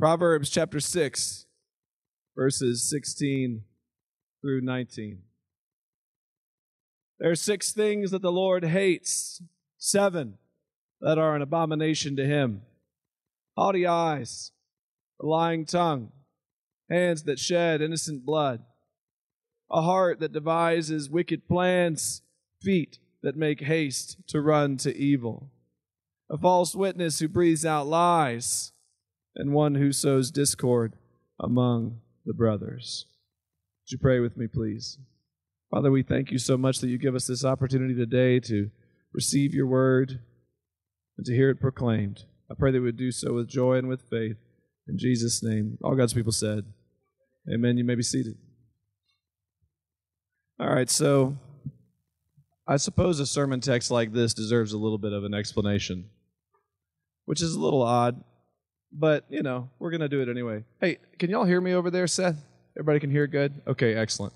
Proverbs chapter 6, verses 16 through 19. There are 6 things that the Lord hates, 7 that are an abomination to him: haughty eyes, a lying tongue, hands that shed innocent blood, a heart that devises wicked plans, feet that make haste to run to evil, a false witness who breathes out lies, and one who sows discord among the brothers. Would you pray with me, please? Father, we thank you so much that you give us this opportunity today to receive your word and to hear it proclaimed. I pray that we would do so with joy and with faith. In Jesus' name, all God's people said, amen. You may be seated. All right, so I suppose a sermon text like this deserves a little bit of an explanation, which is a little odd, but, we're going to do it anyway. Hey, can y'all hear me over there, Seth? Everybody can hear good? Okay, excellent.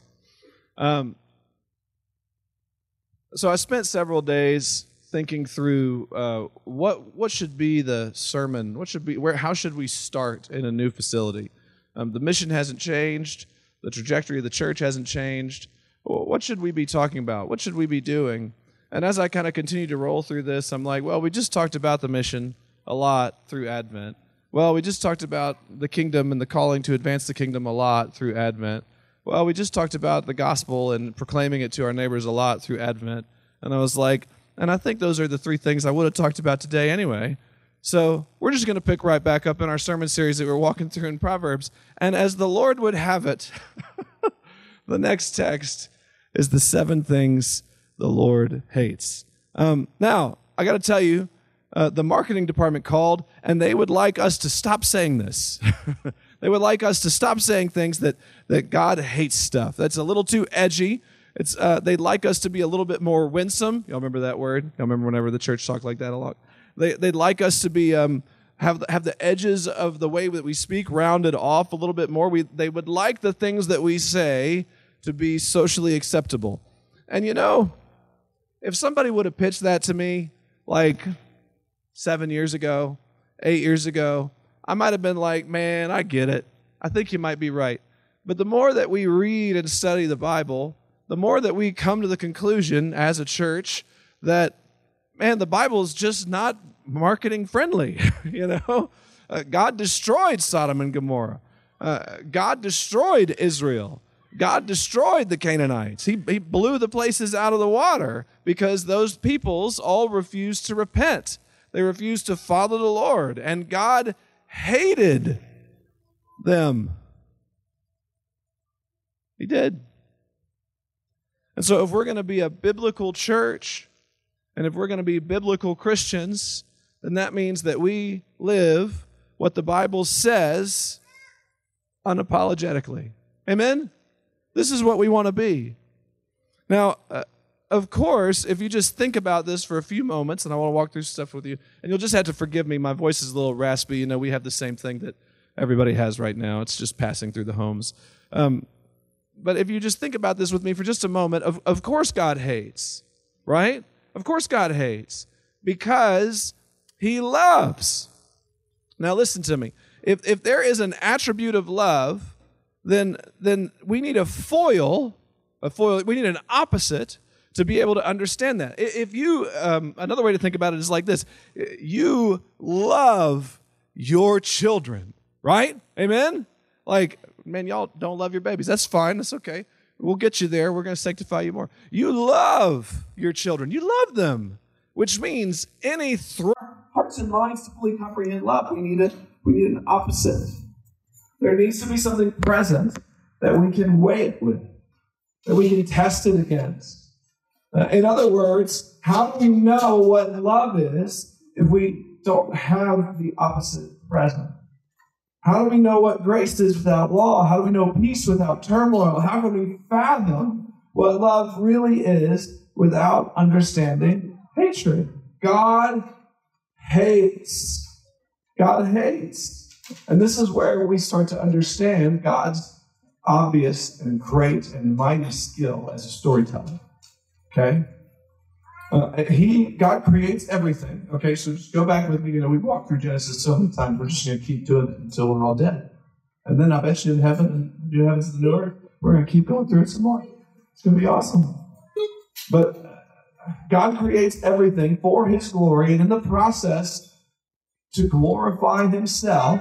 So I spent several days thinking through what should be the sermon, how should we start in a new facility? The mission hasn't changed, the trajectory of the church hasn't changed. What should we be talking about? What should we be doing? And as I kind of continue to roll through this, I'm like, well, we just talked about the mission a lot through Advent. Well, we just talked about the kingdom and the calling to advance the kingdom a lot through Advent. Well, we just talked about the gospel and proclaiming it to our neighbors a lot through Advent. And I was like, and I think those are the 3 things I would have talked about today anyway. So we're just going to pick right back up in our sermon series that we're walking through in Proverbs. And as the Lord would have it, the next text is the 7 things the Lord hates. Now, I got to tell you, the marketing department called, and they would like us to stop saying this. They would like us to stop saying things that God hates stuff. That's a little too edgy. They'd like us to be a little bit more winsome. Y'all remember that word? Y'all remember whenever the church talked like that a lot? They'd like us to be have the edges of the way that we speak rounded off a little bit more. They would like the things that we say to be socially acceptable. And if somebody would have pitched that to me like 7 years ago, 8 years ago, I might have been like, man, I get it. I think you might be right. But the more that we read and study the Bible, the more that we come to the conclusion as a church that, man, the Bible is just not marketing friendly. God destroyed Sodom and Gomorrah. God destroyed Israel. God destroyed the Canaanites. He blew the places out of the water because those peoples all refused to repent. They refused to follow the Lord, and God hated them. He did. And so if we're going to be a biblical church, and if we're going to be biblical Christians, then that means that we live what the Bible says unapologetically. Amen? This is what we want to be. Now, of course, if you just think about this for a few moments, and I want to walk through stuff with you, and you'll just have to forgive me, my voice is a little raspy. We have the same thing that everybody has right now. It's just passing through the homes. But if you just think about this with me for just a moment, of course God hates, right? Of course God hates, because he loves. Now listen to me. If there is an attribute of love, then we need a foil, we need an opposite to be able to understand that. If you, another way to think about it is like this. You love your children, right? Amen? Like, man, y'all don't love your babies. That's fine. That's okay. We'll get you there. We're going to sanctify you more. You love your children. You love them, which means any hearts and minds to fully comprehend love, we need an opposite. There needs to be something present that we can weigh it with, that we can test it against. In other words, how do we know what love is if we don't have the opposite present? How do we know what grace is without law? How do we know peace without turmoil? How can we fathom what love really is without understanding hatred? God hates. God hates. And this is where we start to understand God's obvious and great and mighty skill as a storyteller. Okay? God creates everything. Okay, so just go back with me. We walked through Genesis so many times. We're just going to keep doing it until we're all dead. And then I bet you in heaven, and new heavens and new earth, we're going to keep going through it some more. It's going to be awesome. But God creates everything for His glory, and in the process, to glorify Himself,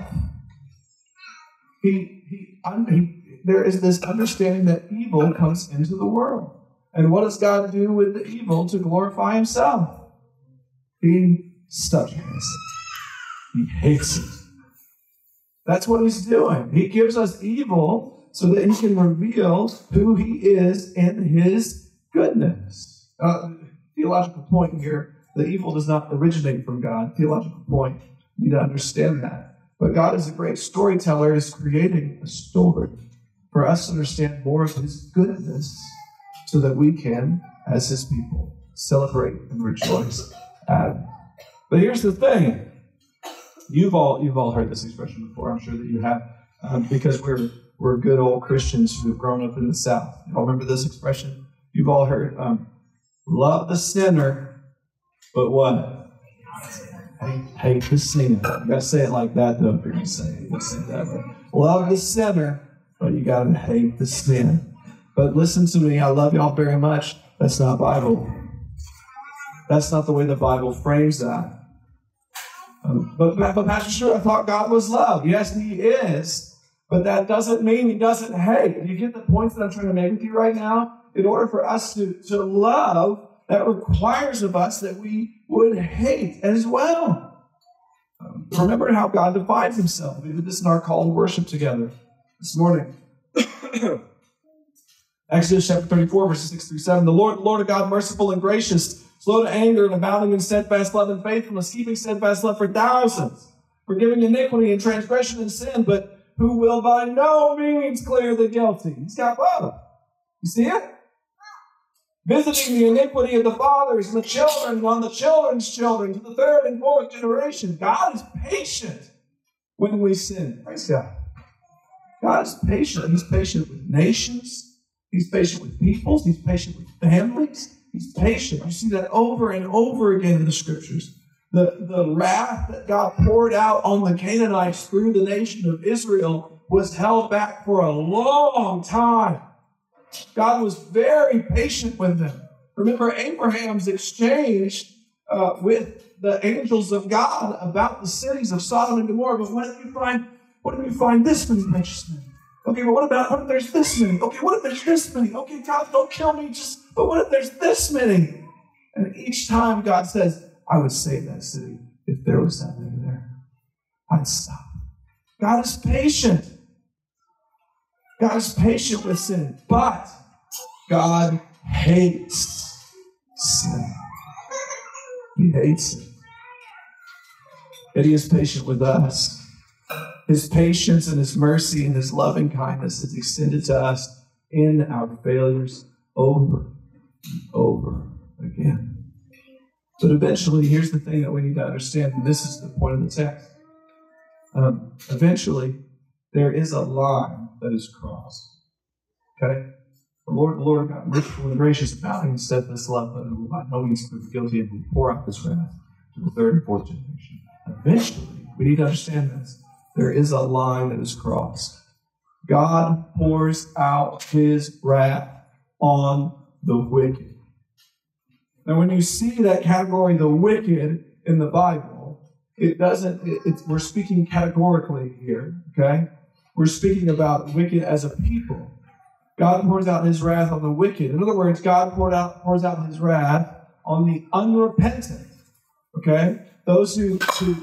there is this understanding that evil comes into the world. And what does God do with the evil to glorify Himself? He studies it. He hates it. That's what He's doing. He gives us evil so that He can reveal who He is in His goodness. Theological point here, the evil does not originate from God. Theological point, you need to understand that. But God is a great storyteller, is creating a story for us to understand more of His goodness so that we can, as His people, celebrate and rejoice at Him. But here's the thing. You've all heard this expression before. I'm sure that you have, because we're good old Christians who've grown up in the South. You all remember this expression? You've all heard, love the sinner, but what? Hate the sinner. You got to say it like that, though, if you're going to say it. You got to say it that way. Love the sinner, but you got to hate the sin. But listen to me. I love y'all very much. That's not Bible. That's not the way the Bible frames that. But Pastor Stuart, I thought God was love. Yes, He is. But that doesn't mean He doesn't hate. You get the points that I'm trying to make with you right now? In order for us to love, that requires of us that we would hate as well. Remember how God defines Himself. We did this in our call to worship together this morning. Exodus chapter 34, verses 6 through 7. The Lord of God, merciful and gracious, slow to anger and abounding in steadfast love and faithfulness, keeping steadfast love for thousands, forgiving iniquity and transgression and sin, but who will by no means clear the guilty. He's got love. You see it? Visiting the iniquity of the fathers and the children on the children's children to the third and fourth generation. God is patient when we sin. Praise God. God is patient. He's patient with nations. He's patient with peoples. He's patient with families. He's patient. You see that over and over again in the Scriptures. The wrath that God poured out on the Canaanites through the nation of Israel was held back for a long time. God was very patient with them. Remember Abraham's exchange with the angels of God about the cities of Sodom and Gomorrah. But what if you find this many righteous men? Okay, but what if there's this many? Okay, what if there's this many? Okay, God, don't kill me, but what if there's this many? And each time God says, I would save that city if there was that many there. I'd stop. God is patient. God is patient with sin, but God hates sin. He hates it. And He is patient with us. His patience and His mercy and His loving kindness is extended to us in our failures over and over again. But eventually, here's the thing that we need to understand, and this is the point of the text. Eventually, there is a line that is crossed. Okay? The Lord God, merciful and gracious, abounding in steadfast love, but who will by no means prove guilty, and will pour out His wrath to the third and fourth generation. Eventually, we need to understand this. There is a line that is crossed. God pours out His wrath on the wicked. Now, when you see that category, the wicked, in the Bible, we're speaking categorically here, okay? We're speaking about wicked as a people. God pours out His wrath on the wicked. In other words, God pours out His wrath on the unrepentant, okay? Those who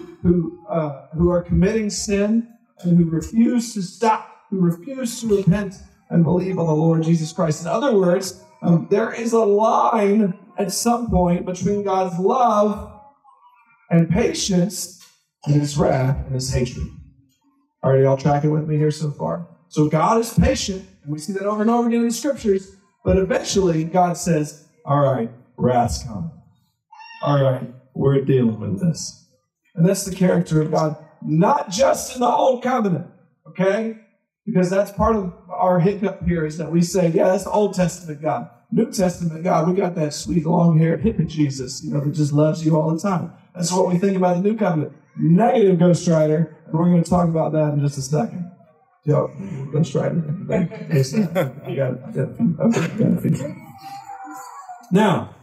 are committing sin and who refuse to stop, who refuse to repent and believe on the Lord Jesus Christ. In other words, there is a line at some point between God's love and patience and His wrath and His hatred. Are y'all tracking with me here so far? So God is patient, and we see that over and over again in the Scriptures, but eventually God says, all right, wrath's coming. All right, we're dealing with this. And that's the character of God, not just in the Old Covenant, okay? Because that's part of our hiccup here is that we say, yeah, that's the Old Testament God. New Testament God, we got that sweet long-haired hippie Jesus, that just loves you all the time. That's what we think about the New Covenant. Negative Ghost Rider, and we're going to talk about that in just a second. Yo, Ghost Rider. I got a few. Now,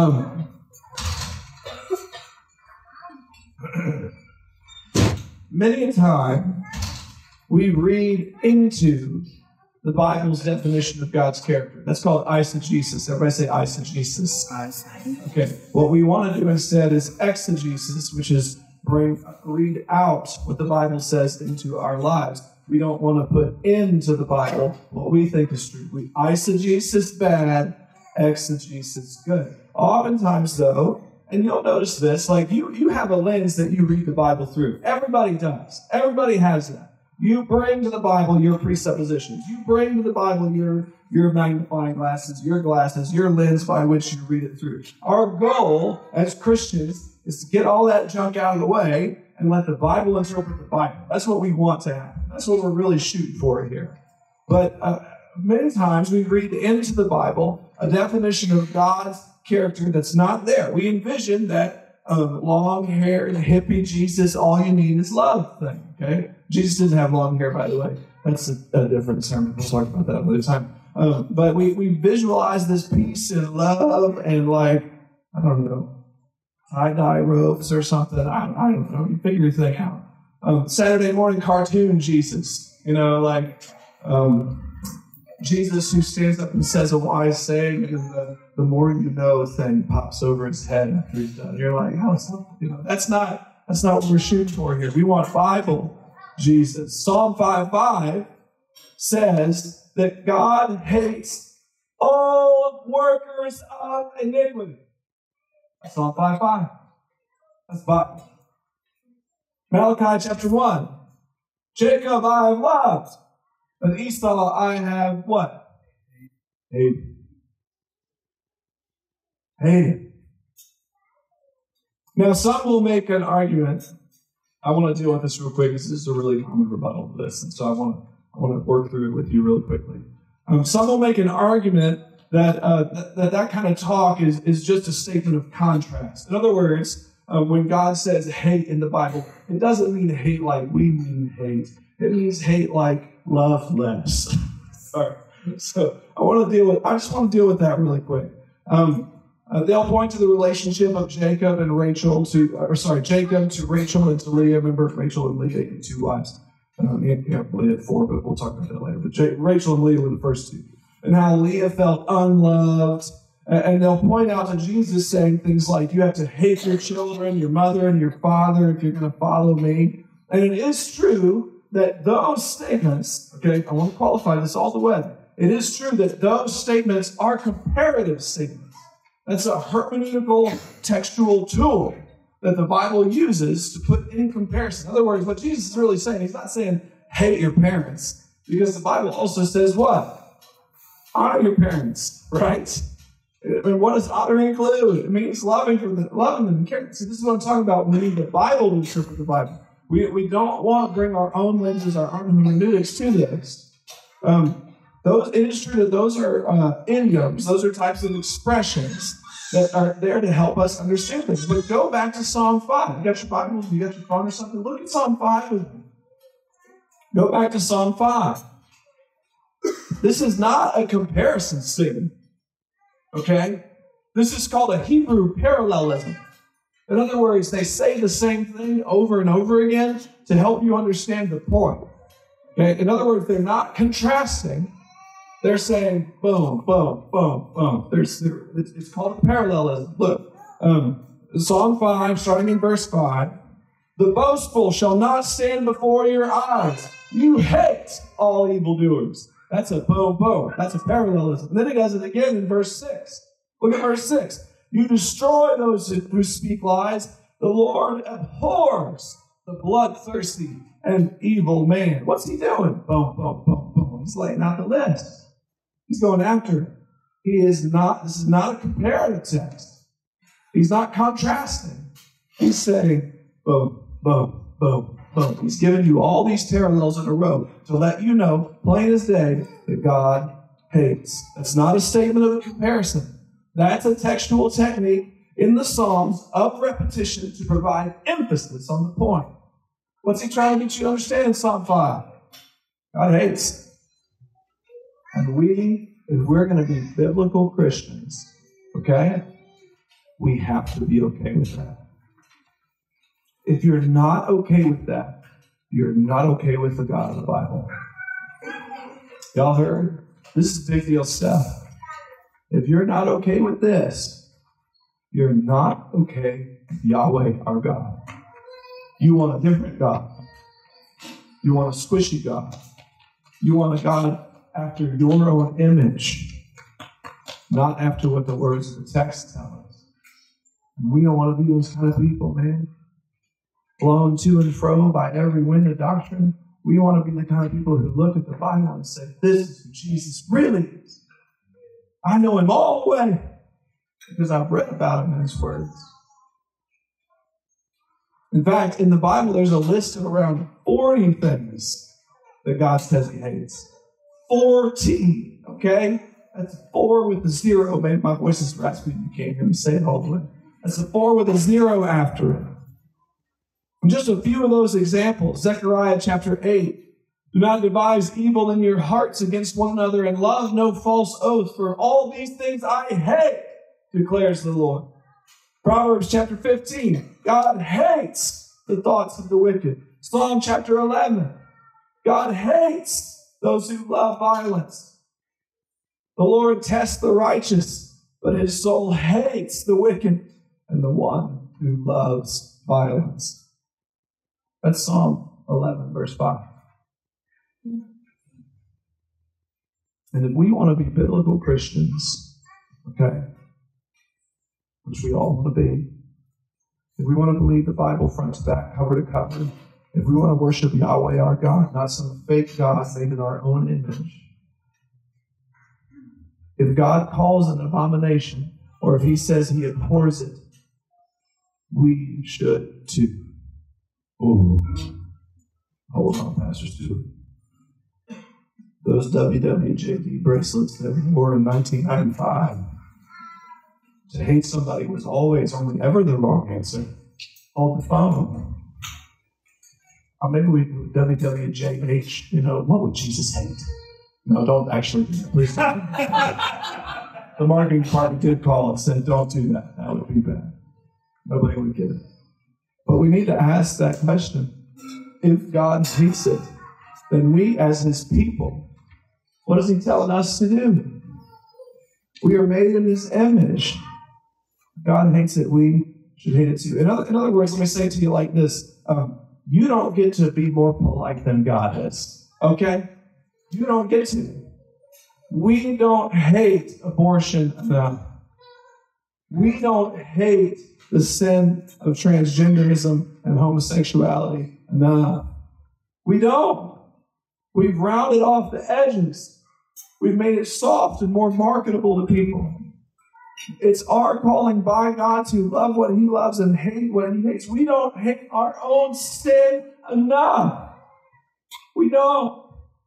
many a time we read into the Bible's definition of God's character. That's called eisegesis. Everybody say eisegesis. Okay. What we want to do instead is exegesis, which is read out what the Bible says into our lives. We don't want to put into the Bible what we think is true. Eisegesis bad, exegesis good. Oftentimes, though, and you'll notice this, like you have a lens that you read the Bible through. Everybody does. Everybody has that. You bring to the Bible your presuppositions. You bring to the Bible your magnifying glasses, your lens by which you read it through. Our goal as Christians is to get all that junk out of the way and let the Bible interpret the Bible. That's what we want to happen. That's what we're really shooting for here. But many times we read into the Bible a definition of God's character that's not there. We envision that long-haired, hippie Jesus, all you need is love thing, okay? Jesus didn't have long hair, by the way. That's a different sermon. We'll talk about that another time. But we visualize this peace and love and I don't know, tie-dye robes or something. I don't know. You figure your thing out. Saturday morning cartoon Jesus. Jesus who stands up and says a wise saying, and the more you know thing pops over his head after he's done. You're like, how is that? That's not what we're shooting for here. We want Bible Jesus. Psalm 5:5 says that God hates all workers of iniquity. Psalm 5:5. That's Bible. Malachi chapter 1. Jacob I have loved, but Esau I have what? Hated. Hated. Now some will make an argument. I want to deal with this real quick. This is a really common rebuttal to this, and so I want to work through it with you really quickly. Some will make an argument that kind of talk is just a statement of contrast. In other words, when God says hate in the Bible, it doesn't mean hate like we mean hate. It means hate like love less. All right. So I just want to deal with that really quick. They'll point to the relationship of Jacob to Rachel and to Leah. Remember, Rachel and Leah had two wives. Leah had four, but we'll talk about that later. But Rachel and Leah were the first two. And how Leah felt unloved. And they'll point out to Jesus saying things like, you have to hate your children, your mother and your father if you're going to follow me. And it is true that those statements, okay, I want to qualify this all the way. It is true that those statements are comparative statements. That's a hermeneutical textual tool that the Bible uses to put in comparison. In other words, what Jesus is really saying, he's not saying hate your parents, because the Bible also says what? Honor your parents, right? And what does honor include? It means loving them and caring. See, this is what I'm talking about when we need the Bible to interpret the Bible. We don't want to bring our own lenses, our own hermeneutics to this. It is true that those are idioms. Those are types of expressions that are there to help us understand things. But go back to Psalm 5. You got your Bible? You got your phone or something? Look at Psalm 5 with me. Go back to Psalm 5. This is not a comparison statement. Okay? This is called a Hebrew parallelism. In other words, they say the same thing over and over again to help you understand the point. Okay? In other words, they're not contrasting. They're saying, boom, boom, boom, boom. It's called a parallelism. Look, Psalm 5, starting in verse 5. The boastful shall not stand before your eyes. You hate all evildoers. That's a boom, boom. That's a parallelism. And then he does it again in verse 6. Look at verse 6. You destroy those who speak lies. The Lord abhors the bloodthirsty and evil man. What's he doing? Boom, boom, boom, boom. He's laying out the list. He's going after it. This is not a comparative text. He's not contrasting. He's saying, boom, boom, boom, boom, Boom. He's given you all these parallels in a row to let you know, plain as day, that God hates. That's not a statement of a comparison. That's a textual technique in the Psalms of repetition to provide emphasis on the point. What's he trying to get you to understand in Psalm 5? God hates. And if we're going to be biblical Christians, okay, we have to be okay with that. If you're not okay with that, you're not okay with the God of the Bible. Y'all heard? This is big deal stuff. If you're not okay with this, you're not okay with Yahweh, our God. You want a different God. You want a squishy God. You want a God after your own image, not after what the words of the text tell us. And we don't want to be those kind of people, man. Blown to and fro by every wind of doctrine. We want to be the kind of people who look at the Bible and say, this is who Jesus really is. I know him all the way because I've read about him in his words. In fact, in the Bible, there's a list of around 40 things that God says he hates. 40, okay? That's 4 with a 0. Maybe my voice is raspy. You can't hear me say it all the way. That's a 4 with a 0 after it. And just a few of those examples. Zechariah chapter 8. Do not devise evil in your hearts against one another, and love no false oath, for all these things I hate, declares the Lord. Proverbs chapter 15. God hates the thoughts of the wicked. Psalm chapter 11. God hates those who love violence. The Lord tests the righteous, but his soul hates the wicked and the one who loves violence. That's Psalm 11, verse 5. And if we want to be biblical Christians, okay, which we all want to be, if we want to believe the Bible front to back, cover to cover, if we want to worship Yahweh our God, not some fake God made in our own image, if God calls an abomination, or if he says he abhors it, we should too. Oh, hold on, Pastor Stewart. Those WWJD bracelets that we wore in 1995. To hate somebody was always only ever the wrong answer. Hold the phone. Or maybe we do WWJH, what would Jesus hate? No, don't actually do that. Please don't. The marketing department did call and said, don't do that. That would be bad. Nobody would get it. But we need to ask that question. If God hates it, then we as his people, what is he telling us to do? We are made in his image. God hates it. We should hate it too. In other words, let me say it to you like this. You don't get to be more polite than God is. Okay? You don't get to. We don't hate abortion enough. We don't hate the sin of transgenderism and homosexuality enough. We don't. We've rounded off the edges. We've made it soft and more marketable to people. It's our calling by God to love what he loves and hate what he hates. We don't hate our own sin enough. We don't.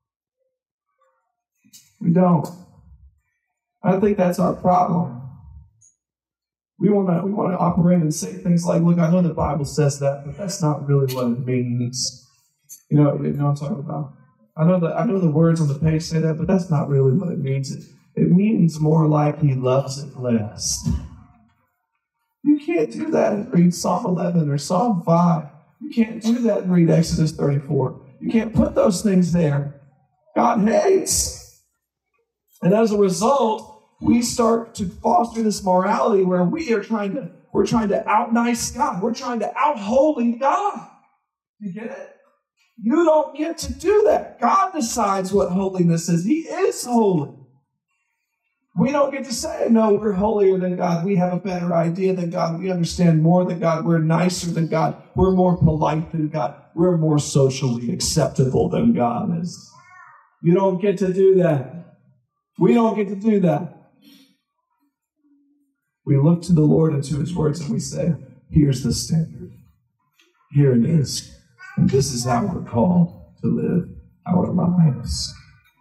We don't. I think that's our problem. We want to operate and say things like, look, I know the Bible says that, but that's not really what it means. You know what I'm talking about? I know the words on the page say that, but that's not really what it means. It means more like he loves it less. You can't do that and read Psalm 11 or Psalm 5. You can't do that and read Exodus 34. You can't put those things there. God hates. And as a result, we start to foster this morality where we're trying to out-nice God. We're trying to out-holy God. You get it? You don't get to do that. God decides what holiness is. He is holy. We don't get to say, no, we're holier than God. We have a better idea than God. We understand more than God. We're nicer than God. We're more polite than God. We're more socially acceptable than God is. You don't get to do that. We don't get to do that. We look to the Lord and to his words and we say, here's the standard. Here it is. And this is how we're called to live our lives.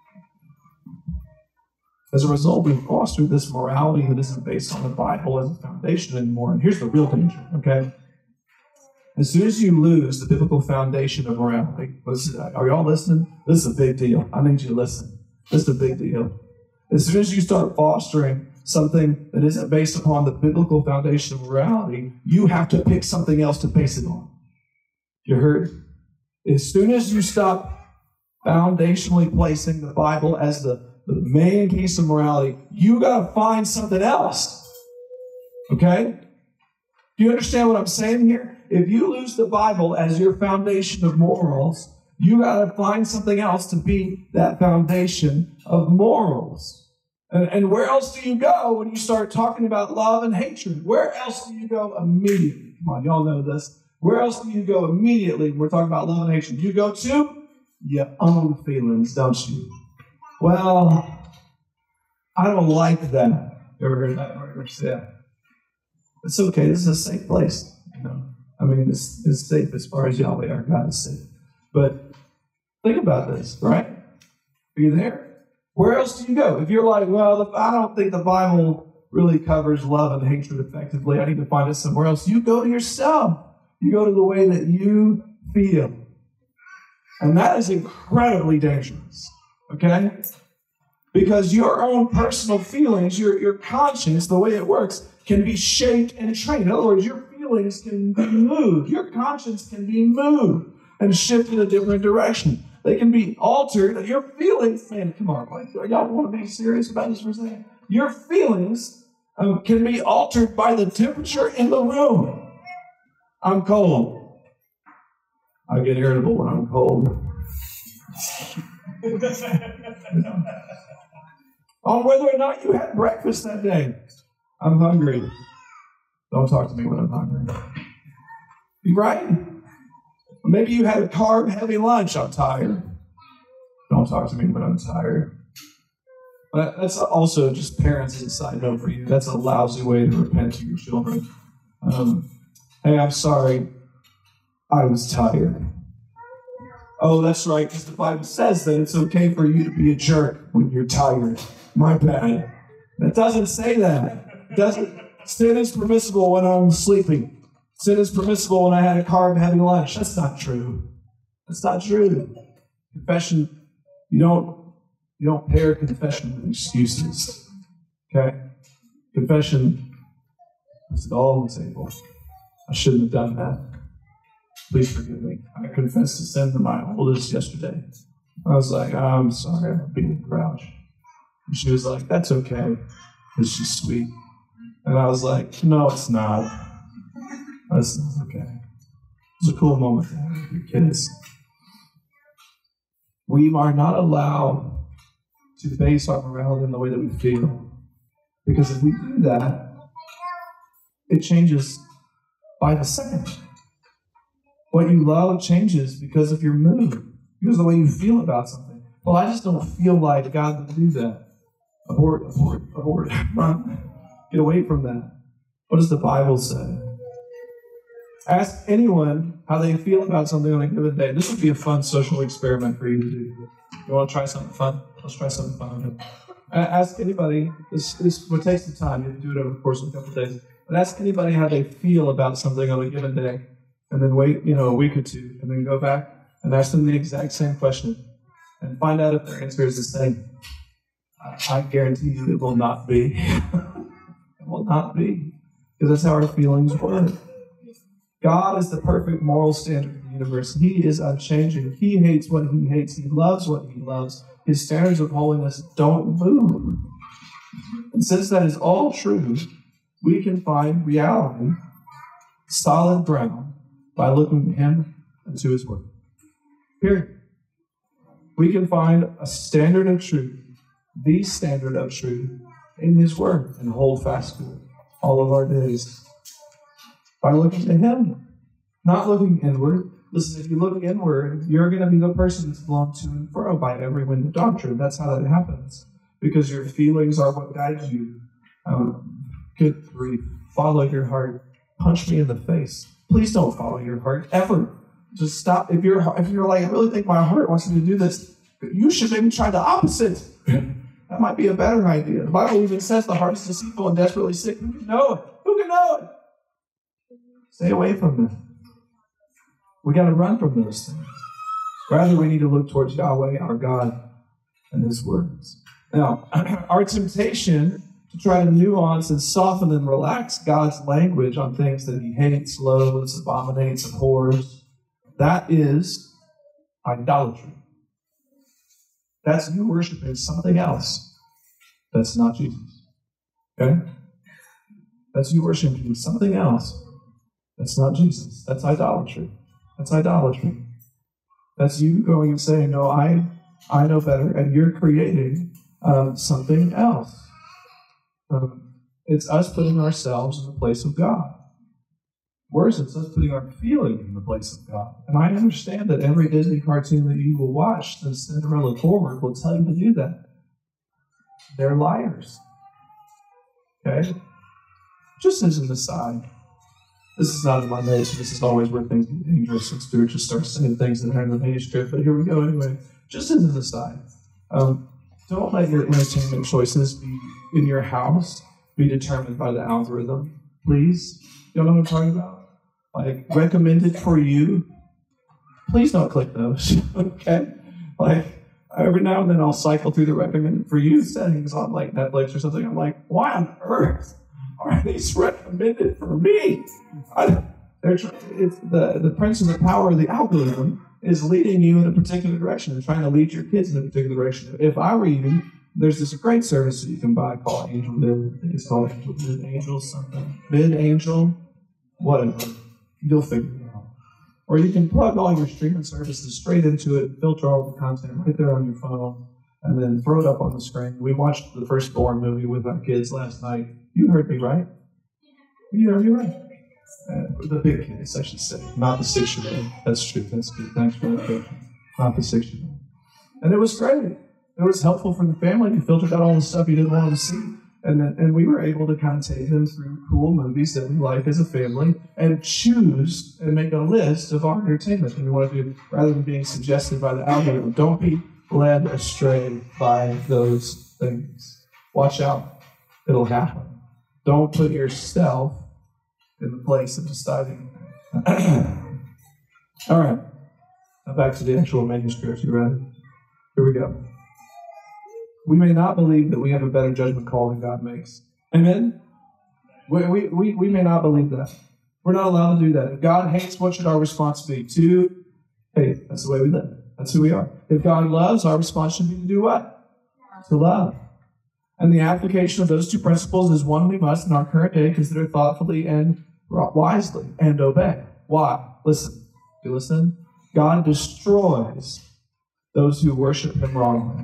As a result, we foster this morality that isn't based on the Bible as a foundation anymore. And here's the real danger, okay? As soon as you lose the biblical foundation of morality, are y'all listening? This is a big deal. I need you to listen. This is a big deal. As soon as you start fostering something that isn't based upon the biblical foundation of morality, you have to pick something else to base it on. You heard? As soon as you stop foundationally placing the Bible as the main case of morality, you got to find something else. Okay? Do you understand what I'm saying here? If you lose the Bible as your foundation of morals, you got to find something else to be that foundation of morals. And where else do you go when you start talking about love and hatred? Where else do you go immediately? Come on, y'all know this. Where else do you go immediately when we're talking about love and hatred? You go to your own feelings, don't you? Well, I don't like that. You ever heard that word? Yeah. It's okay. This is a safe place. You know? I mean, it's safe as far as Yahweh, our God, is safe. But think about this, right? Are you there? Where else do you go? If you're like, well, I don't think the Bible really covers love and hatred effectively, I need to find it somewhere else. You go to yourself. You go to the way that you feel. And that is incredibly dangerous, okay? Because your own personal feelings, your conscience, the way it works, can be shaped and trained. In other words, your feelings can be moved. Your conscience can be moved and shifted in a different direction. They can be altered. Your feelings, man, come on, y'all want to be serious about this for a second? Your feelings can be altered by the temperature in the room. I'm cold. I get irritable when I'm cold. On whether or not you had breakfast that day. I'm hungry. Don't talk to me when I'm hungry. You right? Maybe you had a carb-heavy lunch. I'm tired. Don't talk to me when I'm tired. But that's also just parents as a side note for you. That's a lousy way to repent to your children. Hey, I'm sorry. I was tired. Oh, that's right, because the Bible says that it's okay for you to be a jerk when you're tired. My bad. It doesn't say that. It doesn't. Sin is permissible when I'm sleeping. Sin is permissible when I had a carb-heavy lunch. That's not true. That's not true. Confession, you don't pair confession with excuses. Okay? Confession is all on the table. I shouldn't have done that. Please forgive me. I confessed a sin to my oldest yesterday. I was like, I'm sorry, I'm being a grouch. And she was like, that's okay, because she's sweet. And I was like, no, it's not. That's not okay. It was a cool moment to have with your kids. We are not allowed to base our morality in the way that we feel. Because if we do that, it changes by the second. What you love changes because of your mood, because of the way you feel about something. Well, I just don't feel like God to do that. Abort. Run. Get away from that. What does the Bible say? Ask anyone how they feel about something on a given day. This would be a fun social experiment for you to do. You want to try something fun? Let's try something fun. Ask anybody. This would take some time. You have to do it over the course of a couple of days. But ask anybody how they feel about something on a given day. And then wait, a week or two, and then go back and ask them the exact same question and find out if their answer is the same. I guarantee you it will not be. It will not be. Because that's how our feelings work. God is the perfect moral standard of the universe. He is unchanging. He hates what he hates. He loves what he loves. His standards of holiness don't move. And since that is all true, we can find reality, solid ground, by looking to him and to his word. Period. We can find a standard of truth, the standard of truth, in his word and hold fast to it all of our days. By looking to him, not looking inward. Listen, if you look inward, you're going to be the person that's blown to and fro by every wind of doctrine. That's how that happens. Because your feelings are what guides you. Good grief. Follow your heart. Punch me in the face. Please don't follow your heart, ever. Just stop. If you're like, I really think my heart wants me to do this, you should maybe try the opposite. That might be a better idea. The Bible even says the heart is deceitful and desperately sick. Who can know it? Who can know it? Stay away from them. We got to run from those things. Rather, we need to look towards Yahweh, our God, and His words. Now, our temptation to try to nuance and soften and relax God's language on things that He hates, loathes, abominates, abhors, that is idolatry. That's you worshiping something else that's not Jesus. Okay? That's you worshiping something else that's not Jesus. That's idolatry. That's idolatry. That's you going and saying, no, I know better, and you're creating something else. It's us putting ourselves in the place of God. Worse, it's us putting our feeling in the place of God. And I understand that every Disney cartoon that you will watch since Cinderella forward will tell you to do that. They're liars. Okay? Just as an aside, this is not in my notes, this is always where things get dangerous and Stuart just starts saying things that are in the manuscript, but here we go anyway. Just as an aside, don't let your entertainment choices be in your house be determined by the algorithm, please. You know what I'm talking about? Like, recommended for you. Please don't click those, okay? Like, every now and then I'll cycle through the recommended for you settings on, like, Netflix or something. I'm like, why on earth are these recommended for me? It's the prince and the power of the algorithm is leading you in a particular direction and trying to lead your kids in a particular direction. If I were you, there's this great service that you can buy called Angel Mid. I think it's called Angel something. Mid-Angel, whatever. You'll figure it out. Or you can plug all your streaming services straight into it, filter all the content right there on your phone, and then throw it up on the screen. We watched the Firstborn movie with our kids last night. You heard me right? You heard me right. The big kids, I should say, not the 6-year-old. That's true. That's good. Thanks for that question. Not the 6-year-old. And it was great. It was helpful for the family. You filtered out all the stuff you didn't want to see. And we were able to kind of take them through cool movies that we like as a family and choose and make a list of our entertainment that we want to do rather than being suggested by the algorithm. Don't be led astray by those things. Watch out. It'll happen. Don't put yourself in the place of deciding. All right. Now back to the actual manuscript. You ready? Here we go. We may not believe that we have a better judgment call than God makes. Amen? We may not believe that. We're not allowed to do that. If God hates, what should our response be? To hate. That's the way we live. That's who we are. If God loves, our response should be to do what? To love. And the application of those two principles is one we must, in our current day, consider thoughtfully and wisely and obey. Why? Listen. You listen? God destroys those who worship Him wrongly.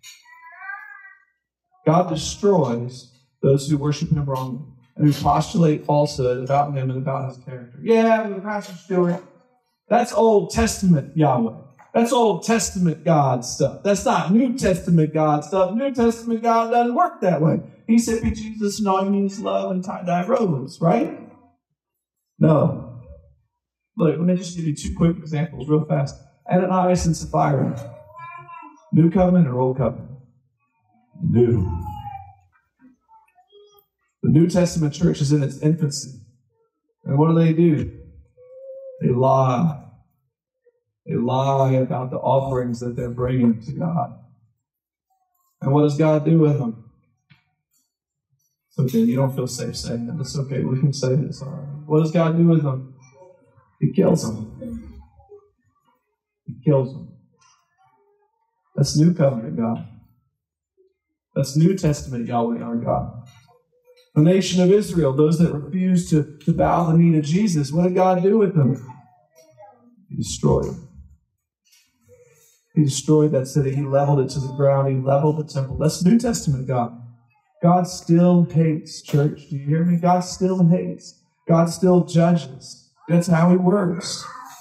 God destroys those who worship Him wrongly and who postulate falsehood about Him and about His character. Yeah, but Pastor Stewart, that's Old Testament Yahweh. That's Old Testament God stuff. That's not New Testament God stuff. New Testament God doesn't work that way. He said, be Jesus and all you need is love and tie-dye robes, right? No. Look, let me just give you two quick examples real fast. Ananias and Sapphira. New covenant or old covenant? New. The New Testament church is in its infancy. And what do? They lie. They lie about the offerings that they're bringing to God. And what does God do with them? It's okay, you don't feel safe saying that. It's okay, we can say this. All right. What does God do with them? He kills them. He kills them. That's New Covenant God. That's New Testament Yahweh, our God. The nation of Israel, those that refused to bow the knee to Jesus, what did God do with them? He destroyed them. He destroyed that city. He leveled it to the ground. He leveled the temple. That's New Testament God. God still hates, church. Do you hear me? God still hates. God still judges. That's how He works.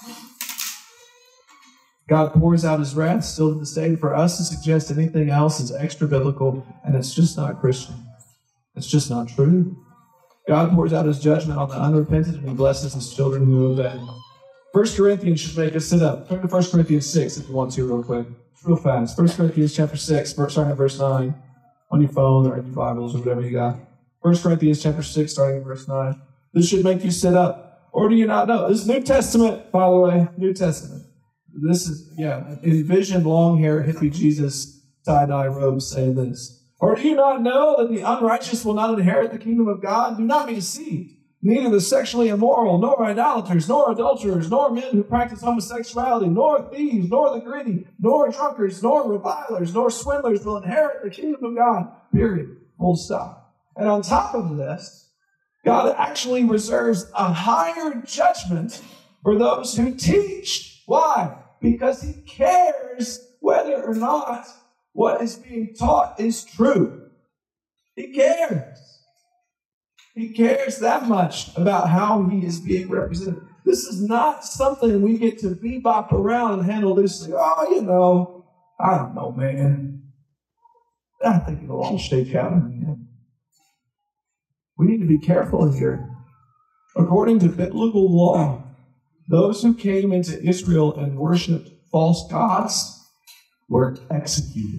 God pours out His wrath still to this day. For us to suggest anything else is extra biblical, and it's just not Christian. It's just not true. God pours out His judgment on the unrepentant, and He blesses His children who obey. 1 Corinthians should make us sit up. Turn to 1 Corinthians 6 if you want to real quick. Real fast. 1 Corinthians chapter 6, starting at verse 9 on your phone or in your Bibles or whatever you got. 1 Corinthians chapter 6, starting at verse 9. This should make you sit up. Or do you not know? This is New Testament, by the way. New Testament. This is, envision long hair, hippie Jesus, tie-dye robes saying this. Or do you not know that the unrighteous will not inherit the kingdom of God? Do not be deceived. Neither the sexually immoral, nor idolaters, nor adulterers, nor men who practice homosexuality, nor thieves, nor the greedy, nor drunkards, nor revilers, nor swindlers will inherit the kingdom of God. Period. Full stop. And on top of this, God actually reserves a higher judgment for those who teach. Why? Because he cares whether or not what is being taught is true. He cares. He cares that much about how he is being represented. This is not something we get to bebop around and handle loosely. Oh, I don't know, man. I think it'll all shake out in the end. We need to be careful here. According to biblical law, those who came into Israel and worshipped false gods were executed.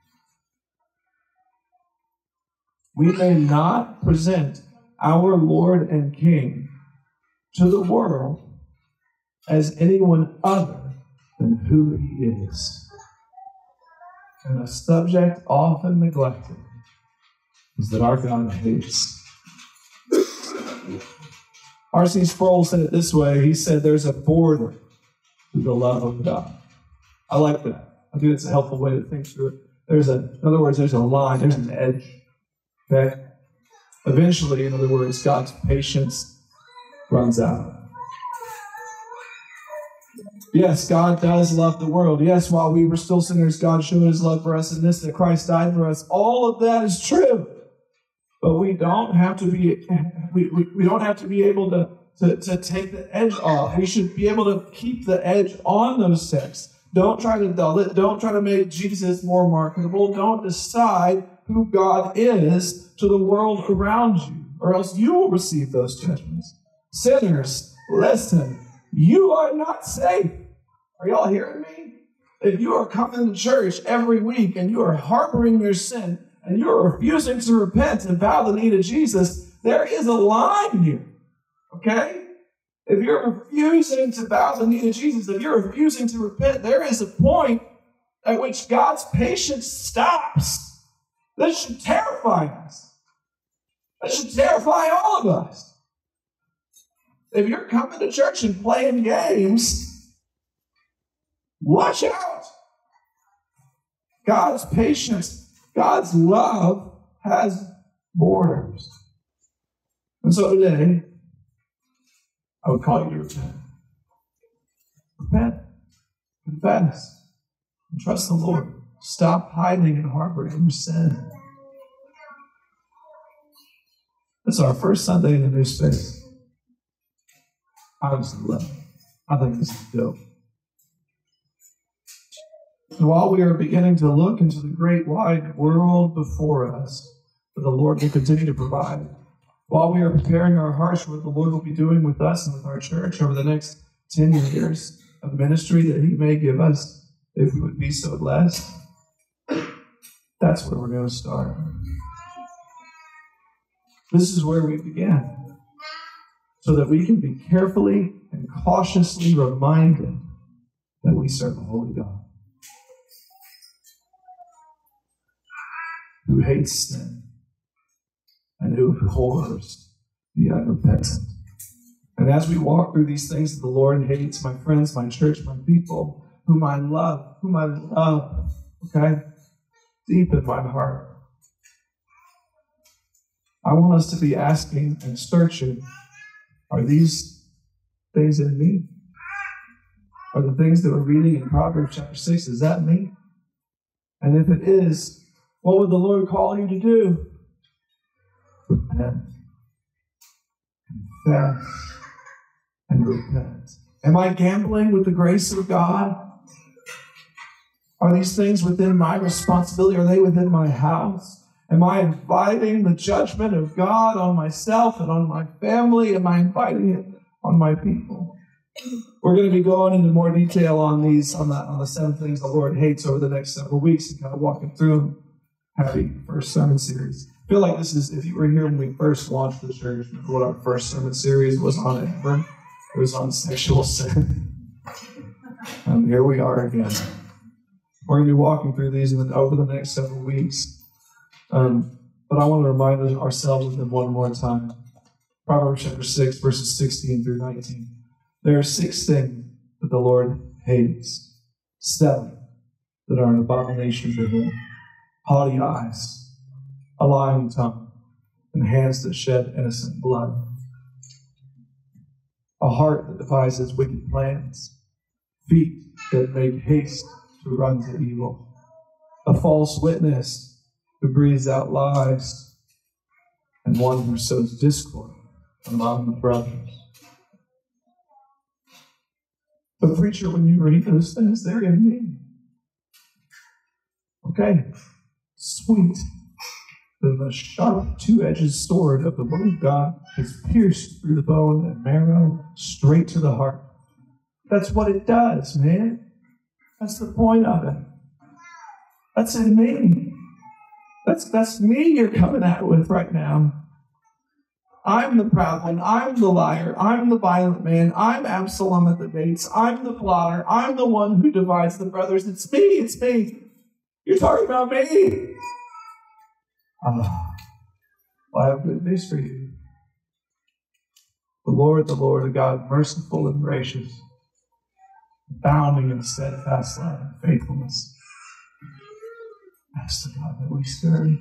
We may not present our Lord and King to the world as anyone other than who he is. And a subject often neglected is that our God hates. R.C. Sproul said it this way. He said there's a border to the love of God. I like that. I think it's a helpful way to think through it. In other words, there's a line, there's an edge. Okay? Eventually, in other words, God's patience runs out. Yes, God does love the world. Yes, while we were still sinners, God showed his love for us in this, that Christ died for us. All of that is true. But we don't have to be able to take the edge off. We should be able to keep the edge on those texts. Don't try to dull it. Don't try to make Jesus more marketable. Don't decide who God is to the world around you, or else you will receive those judgments. Sinners, listen, you are not safe. Are y'all hearing me? If you are coming to church every week and you are harboring your sin and you are refusing to repent and bow the knee to Jesus, there is a line here, okay? If you're refusing to bow the knee to Jesus, if you're refusing to repent, there is a point at which God's patience stops. That should terrify us. That should terrify all of us. If you're coming to church and playing games, watch out. God's patience, God's love has borders. And so today, I would call you to repent. Repent. Confess. And trust the Lord. Stop hiding and harboring your sin. It's our first Sunday in the new space. I just love it. I think this is dope. And while we are beginning to look into the great wide world before us, that the Lord will continue to provide, while we are preparing our hearts for what the Lord will be doing with us and with our church over the next 10 years of ministry that he may give us, if we would be so blessed, that's where we're going to start. This is where we began, so that we can be carefully and cautiously reminded that we serve a holy God who hates sin and who abhors the unrepentant. And as we walk through these things that the Lord hates, my friends, my church, my people, whom I love, okay, deep in my heart, I want us to be asking and searching, are these things in me? Are the things that we're reading in Proverbs chapter 6, is that me? And if it is, what would the Lord call you to do? Repent. Confess. And repent. Am I gambling with the grace of God? Are these things within my responsibility? Are they within my house? Am I inviting the judgment of God on myself and on my family? Am I inviting it on my people? We're going to be going into more detail on these, on the 7 things the Lord hates over the next several weeks and kind of walking through them. Happy first sermon series. I feel like this is, if you were here when we first launched the church, remember what our first sermon series was on ever? It was on sexual sin. Here we are again. We're going to be walking through these over the next several weeks. But I want to remind ourselves of them one more time. Proverbs chapter 6, verses 16 through 19. There are 6 things that the Lord hates. 7 that are an abomination to him. Haughty eyes, a lying tongue, and hands that shed innocent blood. A heart that devises wicked plans. Feet that make haste to run to evil. A false witness who breathes out lies. And one who sows discord among the brothers. But preacher, when you read those things, they're in me. Okay, sweet. The sharp, 2-edged sword of the Word of God is pierced through the bone and marrow, straight to the heart. That's what it does, man. That's the point of it. That's in me. That's me you're coming at with right now. I'm the proud one. I'm the liar. I'm the violent man. I'm Absalom at the gates. I'm the plotter. I'm the one who divides the brothers. It's me. It's me. You're talking about me. Well, I have good news for you. The Lord, a God merciful and gracious, abounding in steadfast love and faithfulness. That's the God that we serve.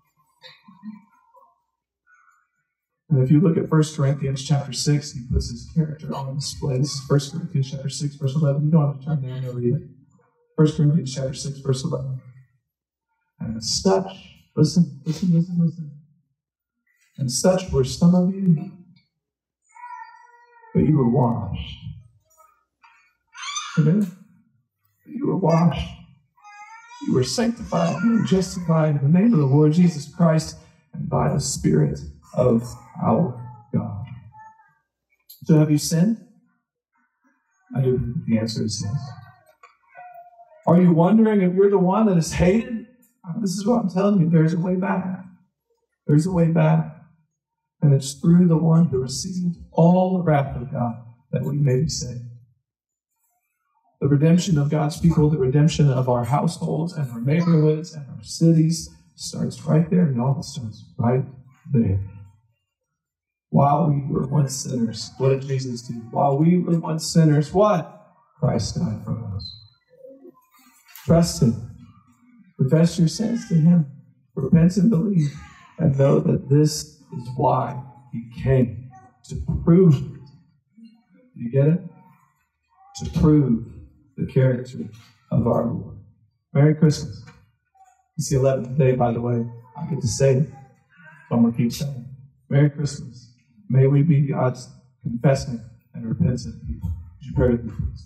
And if you look at 1 Corinthians chapter 6, he puts his character on display. This is 1 Corinthians chapter 6, verse 11. You don't have to turn there and read it. 1 Corinthians chapter 6, verse 11. And such, listen. And such were some of you, but you were washed. Amen? You were washed. You were sanctified. You were justified in the name of the Lord Jesus Christ and by the Spirit of our God. So have you sinned? I do believe the answer is yes. Are you wondering if you're the one that is hated? This is what I'm telling you. There's a way back. There's a way back. And it's through the one who received all the wrath of God that we may be saved. The redemption of God's people, the redemption of our households and our neighborhoods and our cities starts right there. It all starts right there. While we were once sinners, what did Jesus do? While we were once sinners, what? Christ died for us. Trust Him. Confess your sins to Him. Repent and believe. And know that this is why He came. To prove it. Do you get it? To prove the character of our Lord. Merry Christmas. It's the 11th day, by the way. I get to say it. So I'm going to keep saying it. Merry Christmas. May we be God's confessing and repentant people. Would you pray with me, please?